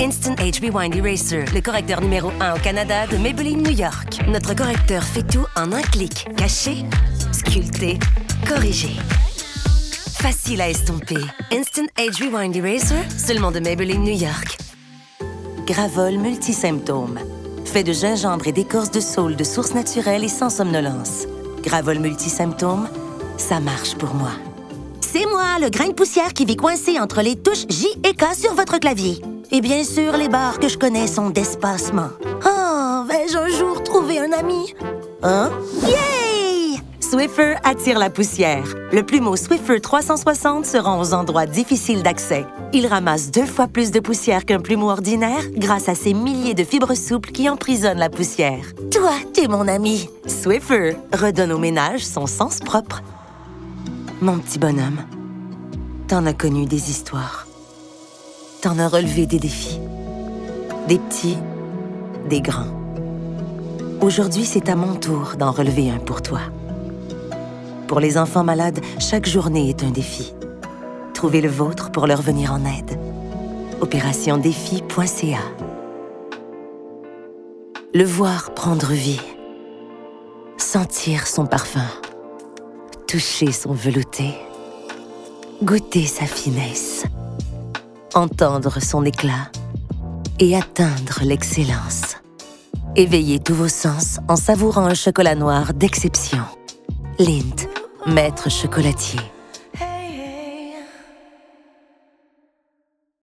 Instant Age Rewind Eraser, le correcteur numéro 1 au Canada de Maybelline New York. Notre correcteur fait tout en un clic. Cacher, sculpter, corriger. Facile à estomper. Instant Age Rewind Eraser, seulement de Maybelline New York. Gravol multisymptômes. Fait de gingembre et d'écorce de saule de source naturelle et sans somnolence. Gravol multisymptômes, ça marche pour moi. C'est moi, le grain de poussière qui vit coincé entre les touches J et K sur votre clavier. Et bien sûr, les barres que je connais sont d'espacement. Oh, vais-je un jour trouver un ami? Hein? Yay! Swiffer attire la poussière. Le plumeau Swiffer 360 se rend aux endroits difficiles d'accès. Il ramasse 2 fois plus de poussière qu'un plumeau ordinaire grâce à ses milliers de fibres souples qui emprisonnent la poussière. Toi, t'es mon ami. Swiffer redonne au ménage son sens propre. Mon petit bonhomme, t'en as connu des histoires. T'en as relevé des défis. Des petits, des grands. Aujourd'hui, c'est à mon tour d'en relever un pour toi. Pour les enfants malades, chaque journée est un défi. Trouvez le vôtre pour leur venir en aide. opérationdéfi.ca. Le voir prendre vie. Sentir son parfum. Toucher son velouté, goûter sa finesse, entendre son éclat et atteindre l'excellence. Éveillez tous vos sens en savourant un chocolat noir d'exception. Lindt, maître chocolatier.